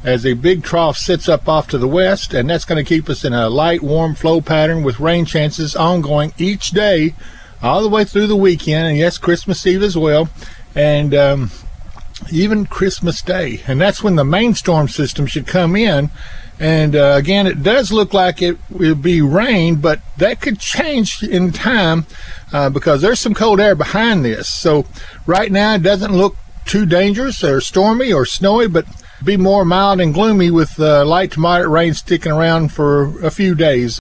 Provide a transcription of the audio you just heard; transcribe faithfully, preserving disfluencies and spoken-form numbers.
as a big trough sits up off to the west, and that's going to keep us in a light, warm flow pattern with rain chances ongoing each day all the way through the weekend, and yes, Christmas Eve as well, and um, even Christmas Day. And that's when the main storm system should come in. And uh, again, it does look like it will be rain, but that could change in time uh, because there's some cold air behind this. So right now it doesn't look too dangerous or stormy or snowy, but be more mild and gloomy with uh, light to moderate rain sticking around for a few days.